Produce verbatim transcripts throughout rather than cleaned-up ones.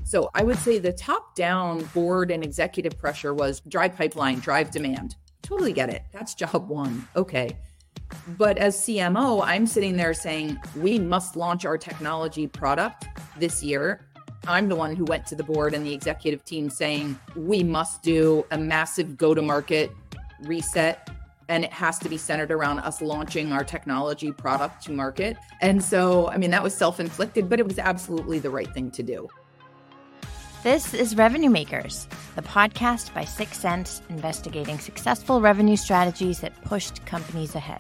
So I would say the top-down board and executive pressure was drive pipeline, drive demand. Totally get it. That's job one. Okay. But as C M O, I'm sitting there saying, we must launch our technology product this year. I'm the one who went to the board and the executive team saying, we must do a massive go-to-market reset. And it has to be centered around us launching our technology product to market. And so, I mean, that was self-inflicted, but it was absolutely the right thing to do. This is Revenue Makers, the podcast by Sixth Sense, investigating successful revenue strategies that pushed companies ahead.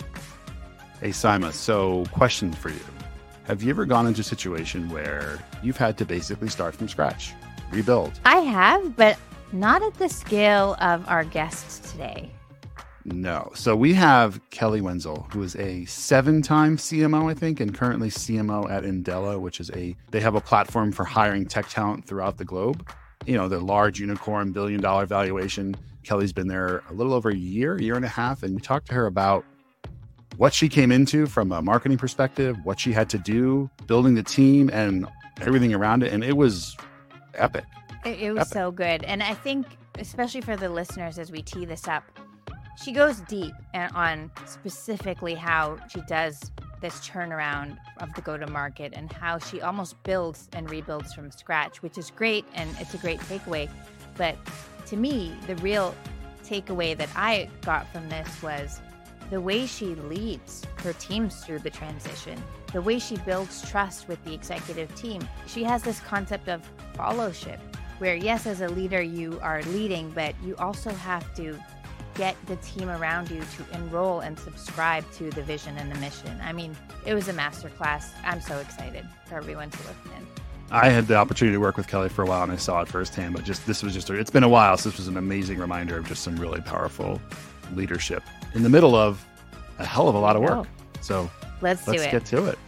Hey, Sima, so question for you. Have you ever gone into a situation where you've had to basically start from scratch, rebuild? I have, but not at the scale of our guests today. No. So we have Kelly Wenzel, who is a seven-time C M O, I think, and currently C M O at Andela, which is a, they have a platform for hiring tech talent throughout the globe. You know, the large unicorn, billion dollar valuation. Kelly's been there a little over a year, year and a half. And we talked to her about what she came into from a marketing perspective, what she had to do, building the team and everything around it. And it was epic. It, it was epic. So good. And I think, especially for the listeners, as we tee this up, she goes deep on specifically how she does this turnaround of the go-to-market and how she almost builds and rebuilds from scratch, which is great, and it's a great takeaway. But to me, the real takeaway that I got from this was the way she leads her teams through the transition, the way she builds trust with the executive team. She has this concept of fellowship, where yes, as a leader, you are leading, but you also have to get the team around you to enroll and subscribe to the vision and the mission. I mean, it was a masterclass. I'm so excited for everyone to listen in. I had the opportunity to work with Kelly for a while and I saw it firsthand, but just this was just, a, it's been a while. So this was an amazing reminder of just some really powerful leadership in the middle of a hell of a lot of work. So let's, let's do it. get to it.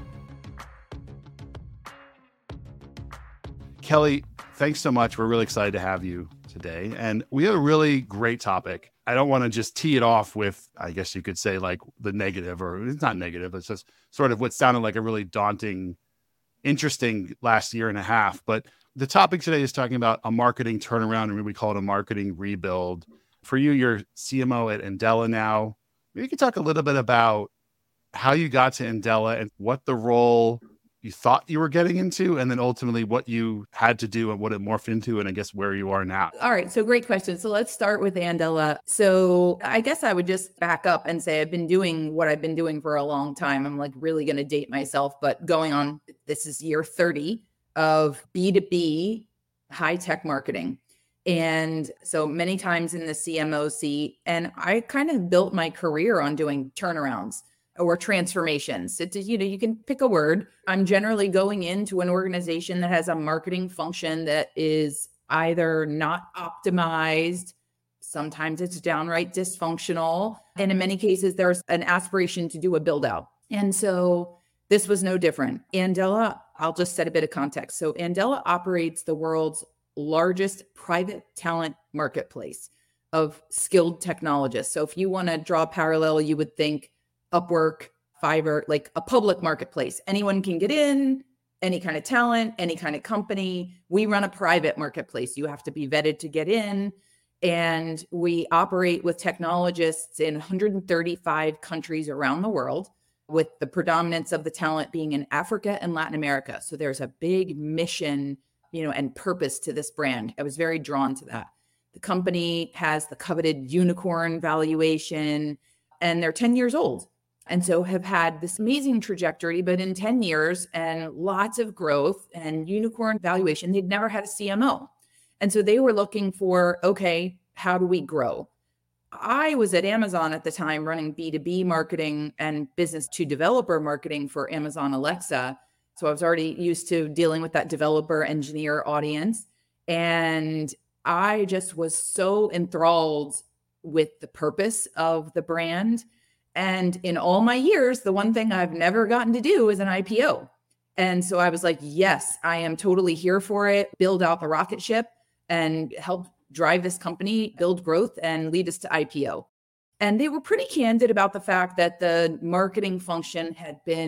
Kelly, thanks so much. We're really excited to have you today. And we have a really great topic. I don't want to just tee it off with, I guess you could say, like the negative, or it's not negative. It's just sort of what sounded like a really daunting, interesting last year and a half. But the topic today is talking about a marketing turnaround, and we call it a marketing rebuild. For you, you're C M O at Andela now. Maybe you could talk a little bit about how you got to Andela and what the role you thought you were getting into, and then ultimately what you had to do and what it morphed into, and I guess where you are now. All right. So great question. So let's start with Andela. So I guess I would just back up and say I've been doing what I've been doing for a long time. I'm like really going to date myself, but going on, this is year thirty of B two B high tech marketing. And so many times in the C M O seat, and I kind of built my career on doing turnarounds or transformations. It, you know, you can pick a word. I'm generally going into an organization that has a marketing function that is either not optimized, sometimes it's downright dysfunctional, and in many cases, there's an aspiration to do a build out. And so this was no different. Andela, I'll just set a bit of context. So Andela operates the world's largest private talent marketplace of skilled technologists. So if you want to draw a parallel, you would think Upwork, Fiverr, like a public marketplace. Anyone can get in, any kind of talent, any kind of company. We run a private marketplace. You have to be vetted to get in. And we operate with technologists in one hundred thirty-five countries around the world, with the predominance of the talent being in Africa and Latin America. So there's a big mission, you know, and purpose to this brand. I was very drawn to that. The company has the coveted unicorn valuation, and they're ten years old. And so have had this amazing trajectory, but in ten years and lots of growth and unicorn valuation, they'd never had a C M O. And so they were looking for, okay, how do we grow? I was at Amazon at the time running B two B marketing and business to developer marketing for Amazon Alexa. So I was already used to dealing with that developer engineer audience. And I just was so enthralled with the purpose of the brand. And in all my years, the one thing I've never gotten to do is an I P O. And so I was like, yes, I am totally here for it. Build out the rocket ship and help drive this company, build growth, and lead us to I P O. And they were pretty candid about the fact that the marketing function had been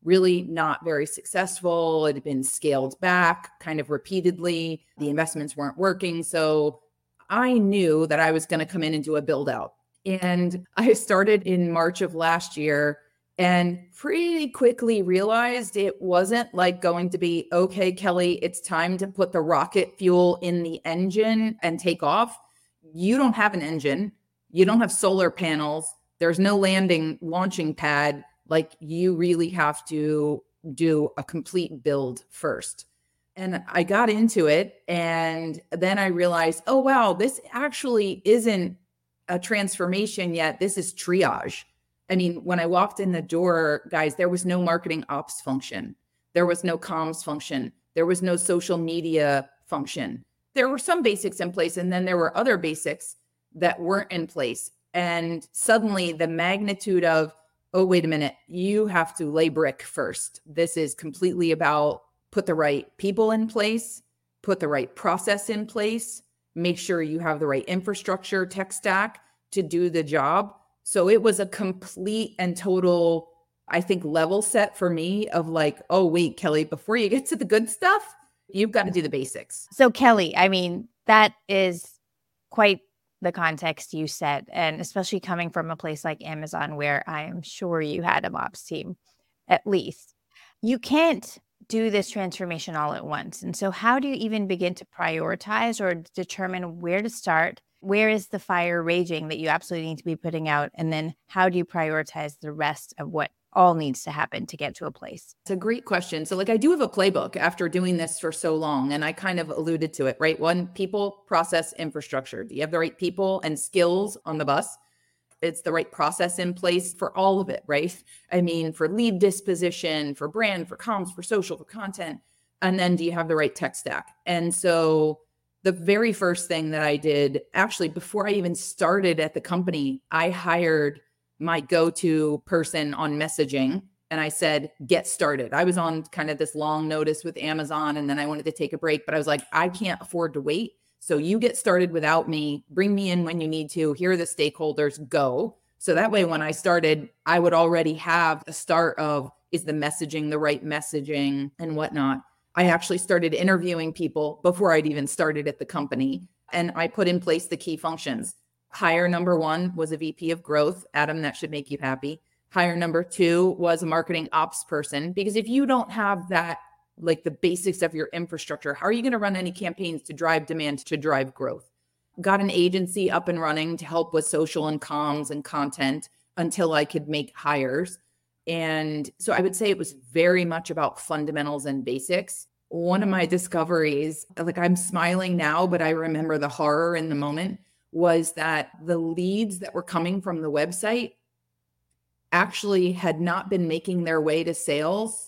really not very successful. It had been scaled back kind of repeatedly. The investments weren't working. So I knew that I was going to come in and do a build out. And I started in March of last year and pretty quickly realized it wasn't like going to be, okay, Kelly, it's time to put the rocket fuel in the engine and take off. You don't have an engine. You don't have solar panels. There's no landing launching pad. Like, you really have to do a complete build first. And I got into it. And then I realized, oh, wow, this actually isn't a transformation yet. This is triage. I mean, when I walked in the door, guys, there was no marketing ops function. There was no comms function. There was no social media function. There were some basics in place, and then there were other basics that weren't in place. And suddenly the magnitude of, oh, wait a minute, you have to lay brick first. This is completely about put the right people in place, put the right process in place, make sure you have the right infrastructure, tech stack to do the job. So it was a complete and total, I think, level set for me of like, oh, wait, Kelly, before you get to the good stuff, you've got to do the basics. So Kelly, I mean, that is quite the context you set, and especially coming from a place like Amazon, where I am sure you had a ops team, at least. You can't do this transformation all at once. And so how do you even begin to prioritize or determine where to start? Where is the fire raging that you absolutely need to be putting out? And then how do you prioritize the rest of what all needs to happen to get to a place? It's a great question. So like, I do have a playbook after doing this for so long, and I kind of alluded to it, right? One, people, process, infrastructure. Do you have the right people and skills on the bus? It's the right process in place for all of it, right? I mean, for lead disposition, for brand, for comms, for social, for content. And then do you have the right tech stack? And so the very first thing that I did, actually, before I even started at the company, I hired my go-to person on messaging. And I said, get started. I was on kind of this long notice with Amazon, and then I wanted to take a break, but I was like, I can't afford to wait. So you get started without me, bring me in when you need to. Here are the stakeholders, go. So that way, when I started, I would already have a start of, is the messaging the right messaging and whatnot. I actually started interviewing people before I'd even started at the company. And I put in place the key functions. Hire number one was a V P of growth. Adam, that should make you happy. Hire number two was a marketing ops person. Because if you don't have that, like the basics of your infrastructure, how are you going to run any campaigns to drive demand, to drive growth? Got an agency up and running to help with social and comms and content until I could make hires. And so I would say it was very much about fundamentals and basics. One of my discoveries, like I'm smiling now, but I remember the horror in the moment, was that the leads that were coming from the website actually had not been making their way to sales,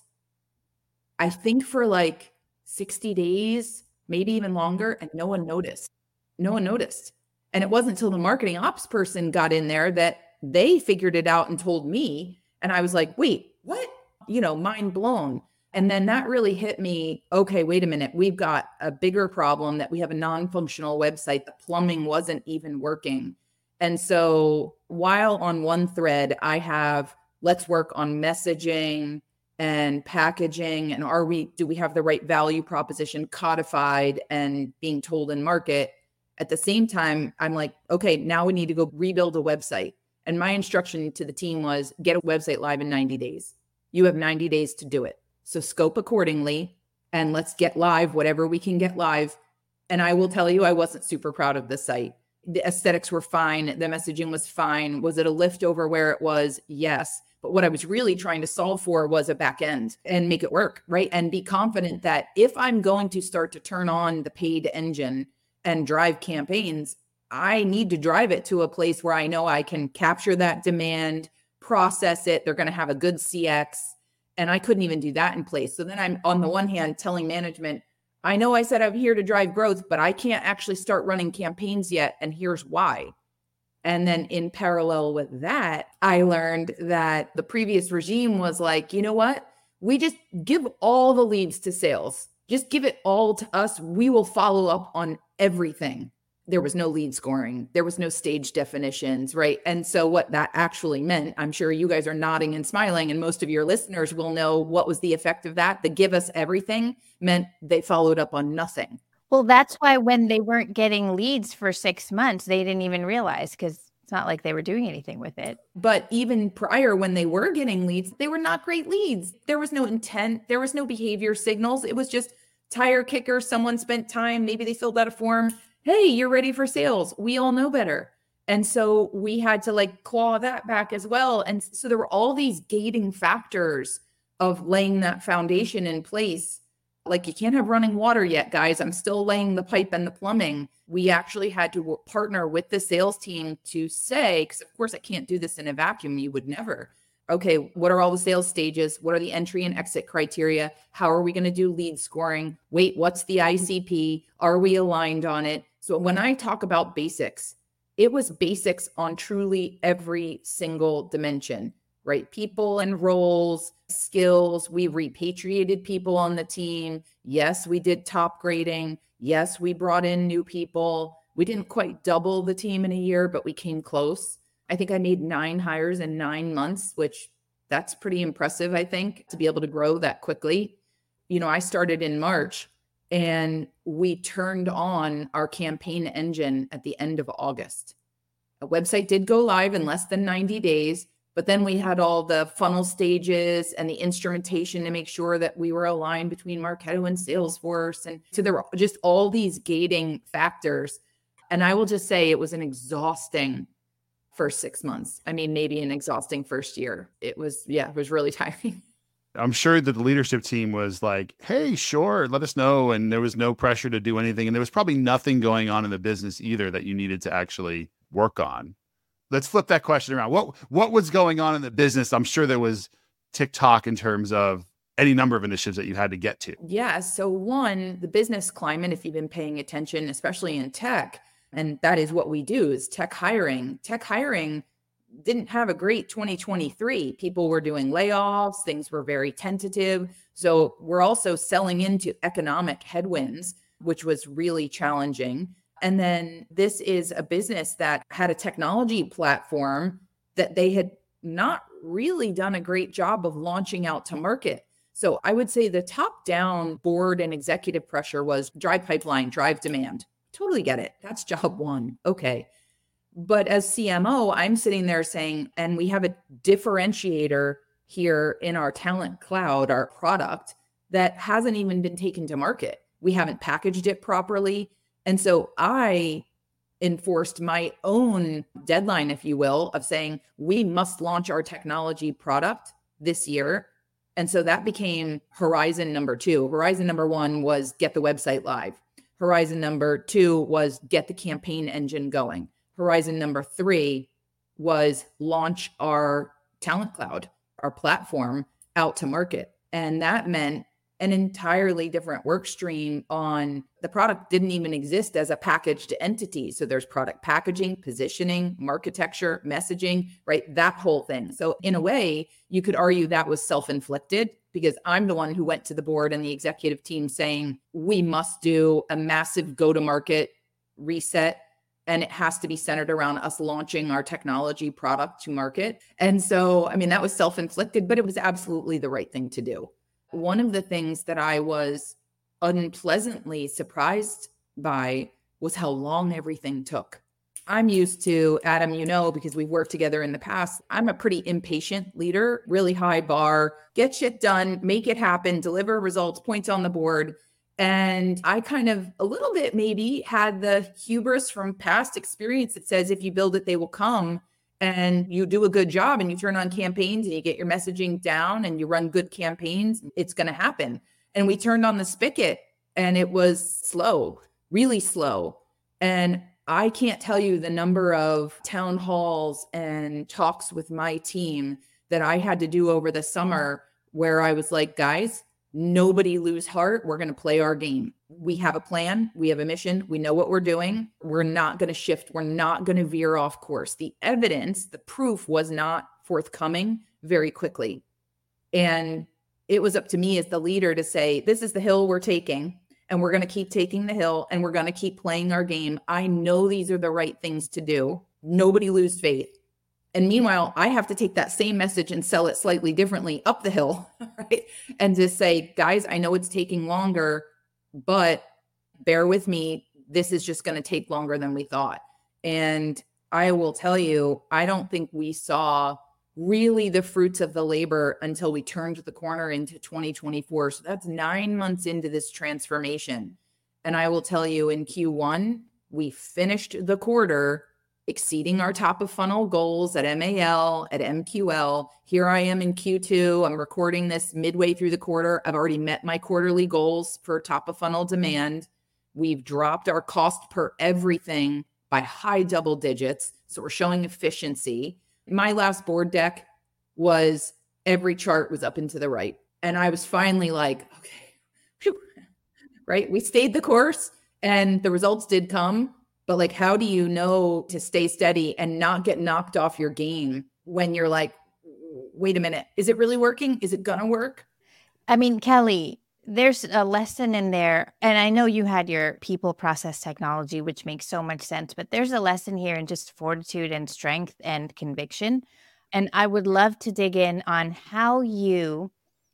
I think for like sixty days, maybe even longer, and no one noticed. No one noticed. And it wasn't until the marketing ops person got in there that they figured it out and told me. And I was like, wait, what? You know, mind blown. And then that really hit me. Okay, wait a minute. We've got a bigger problem that we have a non-functional website. The plumbing wasn't even working. And so while on one thread, I have, let's work on messaging and packaging, and are we, do we have the right value proposition codified and being told in market? At the same time, I'm like, okay, now we need to go rebuild a website. And my instruction to the team was, get a website live in ninety days. You have ninety days to do it. So scope accordingly, and let's get live, whatever we can get live. And I will tell you, I wasn't super proud of the site. The aesthetics were fine. The messaging was fine. Was it a lift over where it was? Yes. But what I was really trying to solve for was a back end and make it work, right? And be confident that if I'm going to start to turn on the paid engine and drive campaigns, I need to drive it to a place where I know I can capture that demand, process it. They're going to have a good C X. And I couldn't even do that in place. So then I'm on the one hand telling management, I know I said I'm here to drive growth, but I can't actually start running campaigns yet. And here's why. And then in parallel with that, I learned that the previous regime was like, you know what? We just give all the leads to sales. Just give it all to us. We will follow up on everything. there was no lead scoring. There was no stage definitions, right? And so what that actually meant, I'm sure you guys are nodding and smiling, and most of your listeners will know what was the effect of that. The give us everything meant they followed up on nothing. Well, that's why when they weren't getting leads for six months, they didn't even realize, because it's not like they were doing anything with it. But even prior, when they were getting leads, they were not great leads. There was no intent. There was no behavior signals. It was just tire kicker. Someone spent time. Maybe they filled out a form. Hey, you're ready for sales. We all know better. And so we had to like claw that back as well. And so there were all these gating factors of laying that foundation in place. Like, you can't have running water yet, guys. I'm still laying the pipe and the plumbing. We actually had to w- partner with the sales team to say, because of course I can't do this in a vacuum. You would never. Okay, what are all the sales stages? What are the entry and exit criteria? How are we going to do lead scoring? Wait, what's the I C P? Are we aligned on it? So when I talk about basics, it was basics on truly every single dimension, right? People and roles, skills. We repatriated people on the team. Yes, we did top grading. Yes, we brought in new people. We didn't quite double the team in a year, but we came close. I think I made nine hires in nine months, which that's pretty impressive, I think, to be able to grow that quickly. You know, I started in March and we turned on our campaign engine at the end of August. A website did go live in less than ninety days, but then we had all the funnel stages and the instrumentation to make sure that we were aligned between Marketo and Salesforce. And so there were just all these gating factors. And I will just say it was an exhausting first six months. I mean, maybe an exhausting first year. It was, yeah, it was really tiring. I'm sure that the leadership team was like, hey, sure, let us know. And there was no pressure to do anything. And there was probably nothing going on in the business either that you needed to actually work on. Let's flip that question around. What what was going on in the business? I'm sure there was TikTok in terms of any number of initiatives that you had to get to. Yeah. So one, the business climate, if you've been paying attention, especially in tech, and that is what we do, is tech hiring. Tech hiring didn't have a great twenty twenty-three. People were doing layoffs. Things were very tentative. So we're also selling into economic headwinds, which was really challenging. And then this is a business that had a technology platform that they had not really done a great job of launching out to market. So I would say the top-down board and executive pressure was drive pipeline, drive demand. Totally get it. That's job one. Okay. But as C M O, I'm sitting there saying, and we have a differentiator here in our Talent Cloud, our product, that hasn't even been taken to market. We haven't packaged it properly. And so I enforced my own deadline, if you will, of saying we must launch our technology product this year. And so that became horizon number two. Horizon number one was get the website live. Horizon number two was get the campaign engine going. Horizon number three was launch our Talent Cloud, our platform, out to market. And that meant an entirely different work stream on the product didn't even exist as a packaged entity. So there's product packaging, positioning, architecture, messaging, right? That whole thing. So in a way, you could argue that was self-inflicted because I'm the one who went to the board and the executive team saying, we must do a massive go-to-market reset. And it has to be centered around us launching our technology product to market. And so, I mean, that was self-inflicted, but it was absolutely the right thing to do. One of the things that I was unpleasantly surprised by was how long everything took. I'm used to, Adam, you know, because we've worked together in the past, I'm a pretty impatient leader, really high bar, get shit done, make it happen, deliver results, points on the board. And I kind of a little bit maybe had the hubris from past experience that says, if you build it, they will come. And you do a good job and you turn on campaigns and you get your messaging down and you run good campaigns, it's going to happen. And we turned on the spigot and it was slow, really slow. And I can't tell you the number of town halls and talks with my team that I had to do over the summer where I was like, guys, nobody lose heart. We're going to play our game. We have a plan. We have a mission. We know what we're doing. We're not going to shift. We're not going to veer off course. The evidence, the proof was not forthcoming very quickly. And it was up to me as the leader to say, this is the hill we're taking. and we're going to keep taking the hill and we're going to keep playing our game. I know these are the right things to do. Nobody lose faith. And meanwhile, I have to take that same message and sell it slightly differently up the hill, right? And just say, guys, I know it's taking longer, but bear with me. This is just going to take longer than we thought. And I will tell you, I don't think we saw really the fruits of the labor until we turned the corner into twenty twenty-four. So that's nine months into this transformation. And I will tell you, in Q one, we finished the quarter exceeding our top of funnel goals at M A L, at M Q L. Here I am in Q two. I'm recording this midway through the quarter. I've already met my quarterly goals for top of funnel demand. We've dropped our cost per everything by high double digits. So we're showing efficiency. My last board deck was every chart was up and to the right. And I was finally like, okay, whew, right? We stayed the course and the results did come. But like, how do you know to stay steady and not get knocked off your game when you're like, wait a minute, is it really working? Is it going to work? I mean, Kelly, there's a lesson in there. And I know you had your people process technology, which makes so much sense, but there's a lesson here in just fortitude and strength and conviction. And I would love to dig in on how you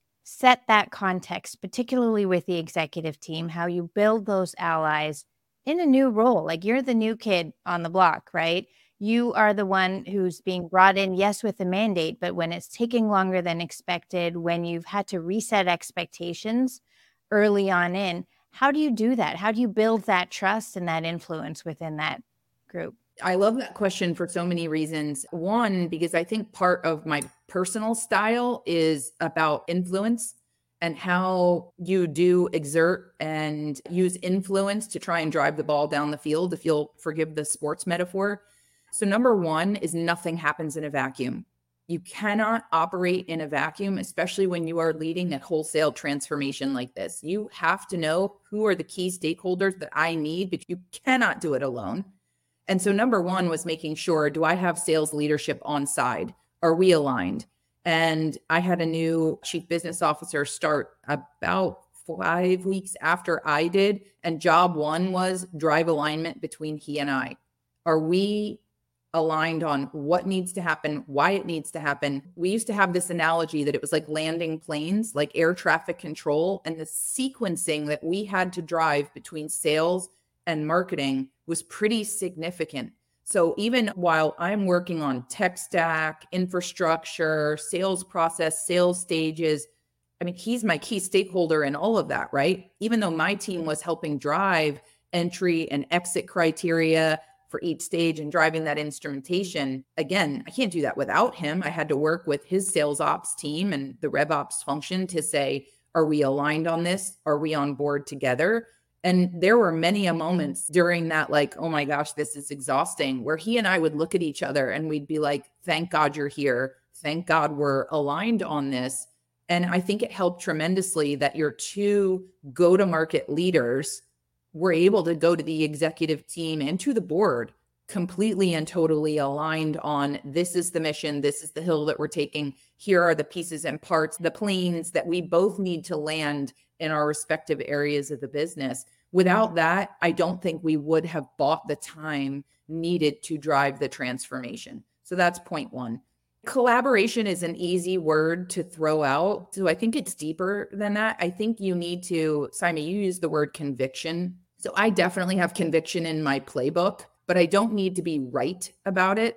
set that context, particularly with the executive team, how you build those allies in a new role. Like, you're the new kid on the block, right? You are the one who's being brought in, yes, with a mandate, but when it's taking longer than expected, when you've had to reset expectations early on in, how do you do that? How do you build that trust and that influence within that group? I love that question for so many reasons. One, because I think part of my personal style is about influence and how you do exert and use influence to try and drive the ball down the field, if you'll forgive the sports metaphor. So number one is nothing happens in a vacuum. You cannot operate in a vacuum, especially when you are leading a wholesale transformation like this. You have to know who are the key stakeholders that I need, but you cannot do it alone. And so number one was making sure, do I have sales leadership on side? Are we aligned? And I had a new chief business officer start about five weeks after I did. And job one was drive alignment between he and I. Are we aligned on what needs to happen, why it needs to happen? We used to have this analogy that it was like landing planes, like air traffic control, and the sequencing that we had to drive between sales and marketing was pretty significant. So even while I'm working on tech stack, infrastructure, sales process, sales stages, I mean, he's my key stakeholder in all of that, right? Even though my team was helping drive entry and exit criteria for each stage and driving that instrumentation, again, I can't do that without him. I had to work with his sales ops team and the rev ops function to say, are we aligned on this? Are we on board together? And there were many a moments during that, like, oh my gosh, this is exhausting, where he and I would look at each other and we'd be like, thank God you're here. Thank God we're aligned on this. And I think it helped tremendously that your two go-to-market leaders were able to go to the executive team and to the board completely and totally aligned on, this is the mission, this is the hill that we're taking, here are the pieces and parts, the planes that we both need to land in our respective areas of the business. Without that, I don't think we would have bought the time needed to drive the transformation. So that's point one. Collaboration is an easy word to throw out. So I think it's deeper than that. I think you need to, Simon, you used the word conviction. So I definitely have conviction in my playbook, but I don't need to be right about it.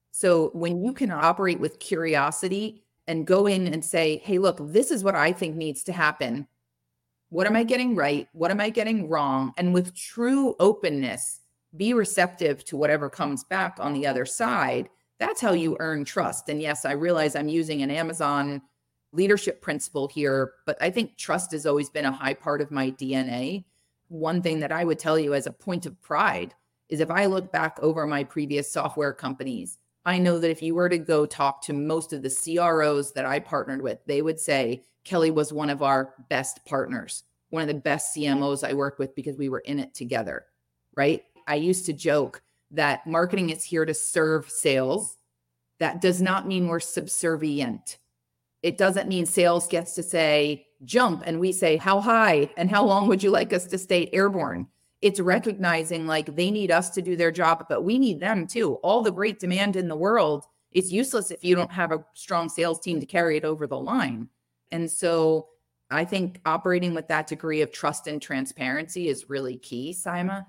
So when you can operate with curiosity and go in and say, hey, look, this is what I think needs to happen. What am I getting right? What am I getting wrong? And with true openness, be receptive to whatever comes back on the other side. That's how you earn trust. And yes, I realize I'm using an Amazon leadership principle here, but I think trust has always been a high part of my D N A. One thing that I would tell you as a point of pride is if I look back over my previous software companies, I know that if you were to go talk to most of the C R Os that I partnered with, they would say Kelly was one of our best partners, one of the best C M Os I worked with because we were in it together, right? I used to joke that marketing is here to serve sales. That does not mean we're subservient. It doesn't mean sales gets to say, jump and we say, how high and how long would you like us to stay airborne? It's recognizing like they need us to do their job, but we need them too. All the great demand in the world, it's useless if you don't have a strong sales team to carry it over the line. And so I think operating with that degree of trust and transparency is really key, Saima.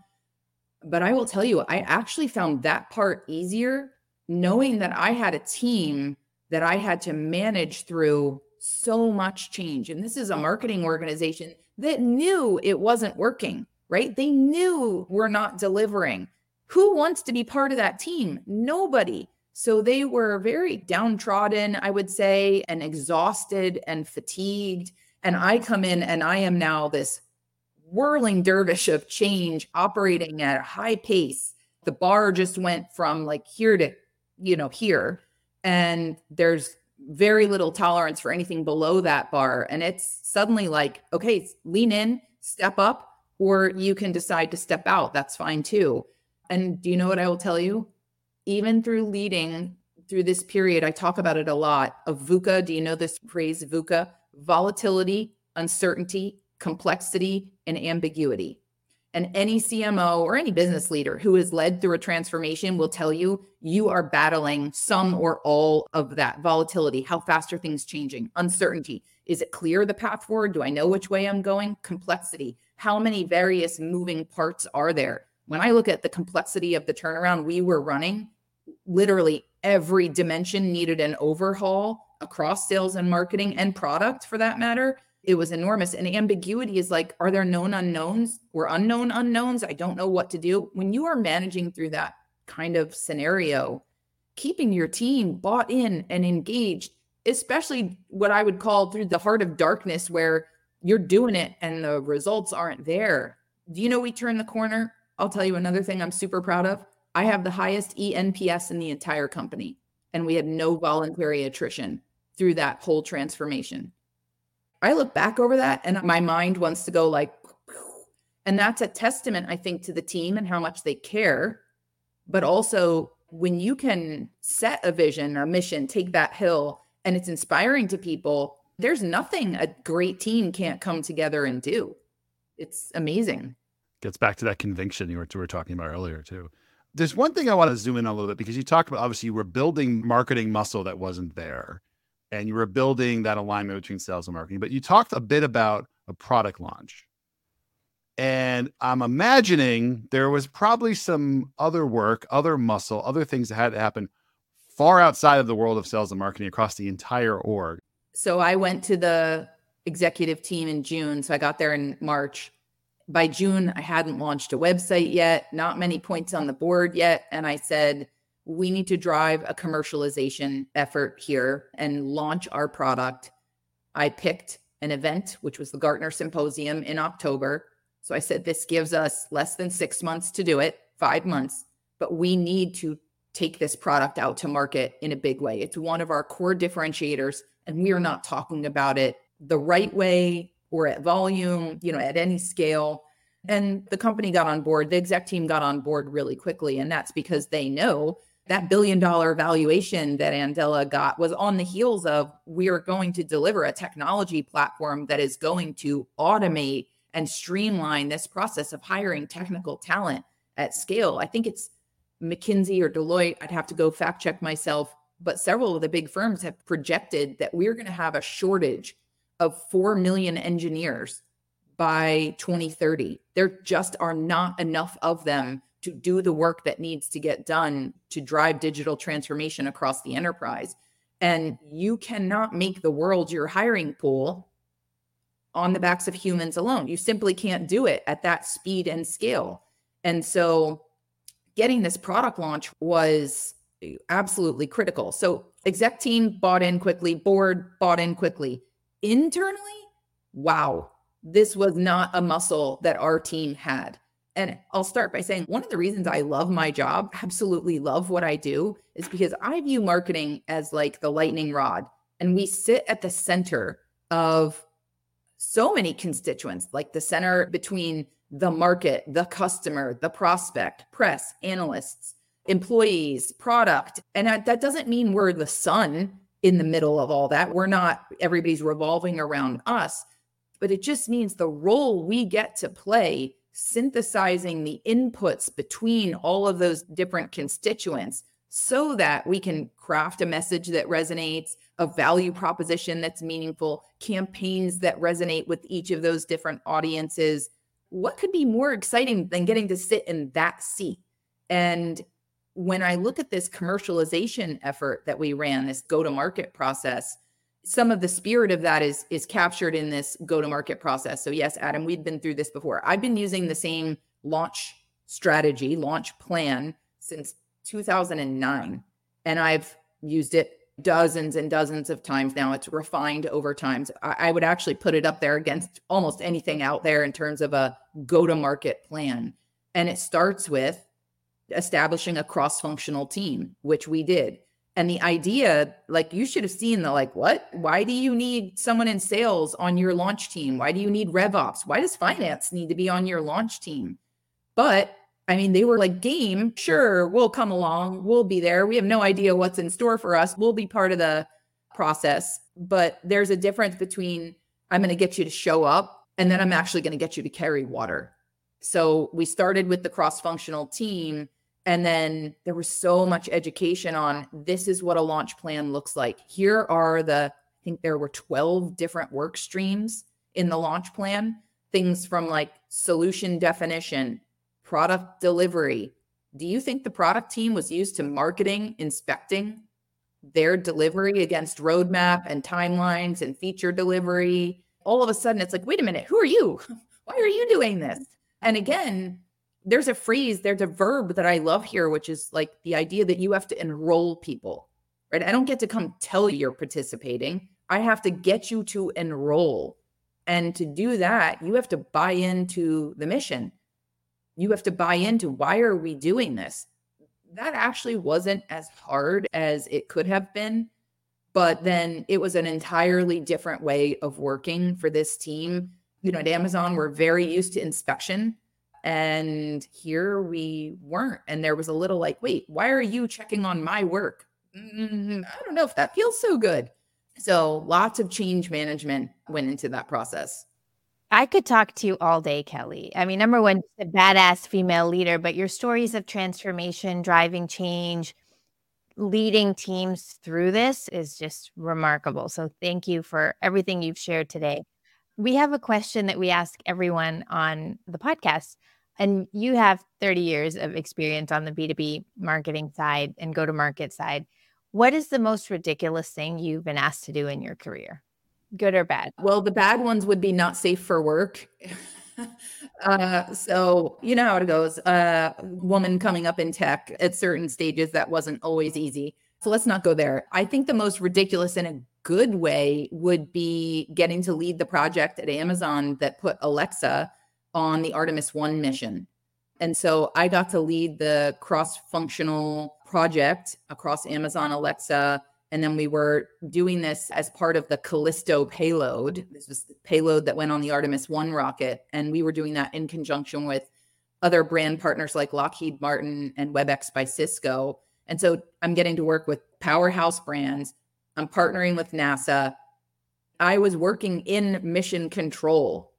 But I will tell you, I actually found that part easier, knowing that I had a team that I had to manage through so much change. And this is a marketing organization that knew it wasn't working, right? They knew we're not delivering. Who wants to be part of that team? Nobody. So they were very downtrodden, I would say, and exhausted and fatigued. And I come in and I am now this whirling dervish of change operating at a high pace. The bar just went from like here to, you know, here. And there's very little tolerance for anything below that bar. And it's suddenly like, okay, lean in, step up, or you can decide to step out. That's fine too. And do you know what I will tell you? Even through leading through this period, I talk about it a lot of VUCA. Do you know this phrase, VUCA? Volatility, uncertainty, complexity, and ambiguity. And any C M O or any business leader who has led through a transformation will tell you, you are battling some or all of that volatility. How fast are things changing? Uncertainty. Is it clear the path forward? Do I know which way I'm going? Complexity. How many various moving parts are there? When I look at the complexity of the turnaround we were running, literally every dimension needed an overhaul across sales and marketing and product for that matter. It was enormous. And ambiguity is like, are there known unknowns or unknown unknowns? I don't know what to do. When you are managing through that kind of scenario, keeping your team bought in and engaged, especially what I would call through the heart of darkness where you're doing it and the results aren't there. Do you know we turned the corner? I'll tell you another thing I'm super proud of. I have the highest E N P S in the entire company, and we had no voluntary attrition through that whole transformation. I look back over that and my mind wants to go like, and that's a testament, I think, to the team and how much they care. But also when you can set a vision, a mission, take that hill, and it's inspiring to people, there's nothing a great team can't come together and do. It's amazing. Gets back to that conviction you were, you were talking about earlier too. There's one thing I want to zoom in on a little bit, because you talked about, obviously you were building marketing muscle that wasn't there, and you were building that alignment between sales and marketing, but you talked a bit about a product launch. And I'm imagining there was probably some other work, other muscle, other things that had to happen far outside of the world of sales and marketing across the entire org. So I went to the executive team in June. So I got there in March. By June, I hadn't launched a website yet, not many points on the board yet. And I said, we need to drive a commercialization effort here and launch our product. I picked an event, which was the Gartner Symposium in October. So I said, this gives us less than six months to do it, five months, but we need to take this product out to market in a big way. It's one of our core differentiators, and we are not talking about it the right way or at volume, you know, at any scale. And the company got on board, the exec team got on board really quickly. And that's because they know that billion dollar valuation that Andela got was on the heels of, we are going to deliver a technology platform that is going to automate and streamline this process of hiring technical talent at scale. I think it's McKinsey or Deloitte. I'd have to go fact check myself, but several of the big firms have projected that we're going to have a shortage of four million engineers by twenty thirty. There just are not enough of them to do the work that needs to get done to drive digital transformation across the enterprise. And you cannot make the world your hiring pool on the backs of humans alone. You simply can't do it at that speed and scale. And so getting this product launch was absolutely critical. So exec team bought in quickly, board bought in quickly. Internally, wow, this was not a muscle that our team had. And I'll start by saying one of the reasons I love my job, absolutely love what I do, is because I view marketing as like the lightning rod. And we sit at the center of so many constituents, like the center between the market, the customer, the prospect, press, analysts, employees, product. And that doesn't mean we're the sun in the middle of all that. We're not, everybody's revolving around us, but it just means the role we get to play, synthesizing the inputs between all of those different constituents so that we can craft a message that resonates, a value proposition that's meaningful, campaigns that resonate with each of those different audiences. What could be more exciting than getting to sit in that seat? And when I look at this commercialization effort that we ran, this go-to-market process, some of the spirit of that is, is captured in this go-to-market process. So yes, Adam, we've been through this before. I've been using the same launch strategy, launch plan since two thousand nine, and I've used it dozens and dozens of times now. It's refined over time. So I, I would actually put it up there against almost anything out there in terms of a go-to-market plan. And it starts with establishing a cross-functional team, which we did. And the idea, like you should have seen the like, what? Why do you need someone in sales on your launch team? Why do you need RevOps? Why does finance need to be on your launch team? But I mean, they were like, game, sure, we'll come along. We'll be there. We have no idea what's in store for us. We'll be part of the process. But there's a difference between I'm going to get you to show up and then I'm actually going to get you to carry water. So we started with the cross-functional team. And then there was so much education on this is what a launch plan looks like. Here are the, I think there were twelve different work streams in the launch plan. Things from like solution definition, product delivery. Do you think the product team was used to marketing, inspecting their delivery against roadmap and timelines and feature delivery? All of a sudden, it's like, wait a minute, who are you? Why are you doing this? And again, there's a phrase, there's a verb that I love here, which is like the idea that you have to enroll people, right? I don't get to come tell you you're participating. I have to get you to enroll. And to do that, you have to buy into the mission. You have to buy into why are we doing this? That actually wasn't as hard as it could have been. But then it was an entirely different way of working for this team. You know, at Amazon, we're very used to inspection. And here we weren't. And there was a little like, wait, why are you checking on my work? Mm, I don't know if that feels so good. So lots of change management went into that process. I could talk to you all day, Kelly. I mean, number one, a badass female leader, but your stories of transformation, driving change, leading teams through this is just remarkable. So thank you for everything you've shared today. We have a question that we ask everyone on the podcast, and you have thirty years of experience on the B two B marketing side and go-to-market side. What is the most ridiculous thing you've been asked to do in your career? Good or bad? Well, the bad ones would be not safe for work. uh, so you know how it goes. Uh, woman coming up in tech at certain stages, that wasn't always easy. So let's not go there. I think the most ridiculous in a good way would be getting to lead the project at Amazon that put Alexa on the Artemis one mission. And so I got to lead the cross-functional project across Amazon Alexa. And then we were doing this as part of the Callisto payload. This was the payload that went on the Artemis one rocket. And we were doing that in conjunction with other brand partners like Lockheed Martin and WebEx by Cisco. And so I'm getting to work with powerhouse brands. I'm partnering with NASA. I was working in mission control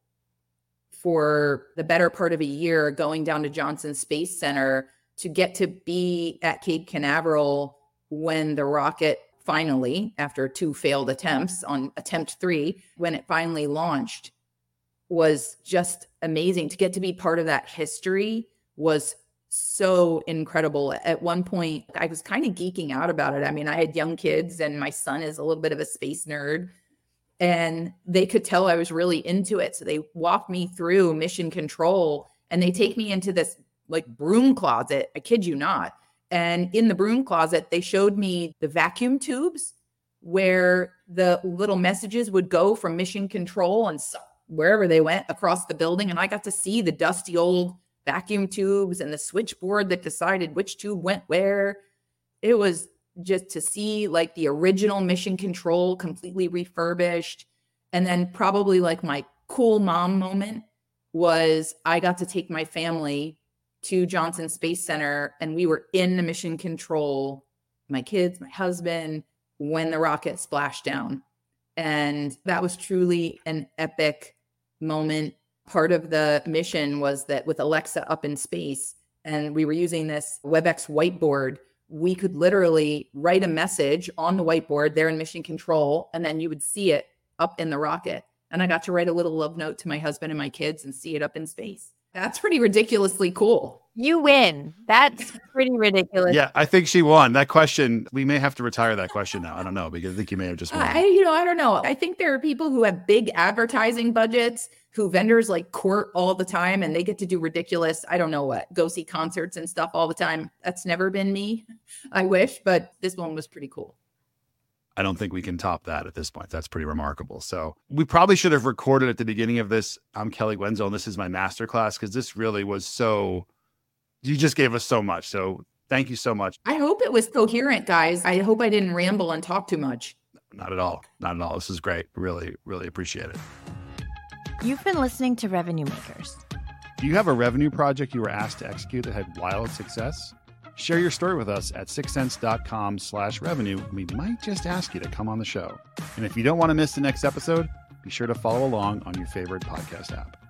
for the better part of a year, going down to Johnson Space Center to get to be at Cape Canaveral when the rocket finally, after two failed attempts on attempt three, when it finally launched, was just amazing. To get to be part of that history was so incredible. At one point, I was kind of geeking out about it. I mean, I had young kids and my son is a little bit of a space nerd, and they could tell I was really into it. So they walked me through mission control and they take me into this like broom closet. I kid you not. And in the broom closet, they showed me the vacuum tubes where the little messages would go from mission control and wherever they went across the building. And I got to see the dusty old vacuum tubes and the switchboard that decided which tube went where. It was just to see like the original mission control completely refurbished. And then probably like my cool mom moment was I got to take my family to Johnson Space Center, and we were in the mission control, my kids, my husband, when the rocket splashed down. And that was truly an epic moment. Part of the mission was that with Alexa up in space, and we were using this WebEx whiteboard, we could literally write a message on the whiteboard there in mission control, and then you would see it up in the rocket. And I got to write a little love note to my husband and my kids and see it up in space. That's pretty ridiculously cool. You win. That's pretty ridiculous. Yeah, I think she won. That question, we may have to retire that question now. I don't know, because I think you may have just won. I, you know, I don't know. I think there are people who have big advertising budgets who vendors like court all the time, and they get to do ridiculous, I don't know what, go see concerts and stuff all the time. That's never been me. I wish, but this one was pretty cool. I don't think we can top that at this point. That's pretty remarkable. So we probably should have recorded at the beginning of this. I'm Kelly Guenzo, and this is my masterclass, because this really was so, you just gave us so much. So thank you so much. I hope it was coherent, guys. I hope I didn't ramble and talk too much. Not at all. Not at all. This is great. Really, really appreciate it. You've been listening to Revenue Makers. Do you have a revenue project you were asked to execute that had wild success? Share your story with us at sixthsense.com slash revenue. We might just ask you to come on the show. And if you don't want to miss the next episode, be sure to follow along on your favorite podcast app.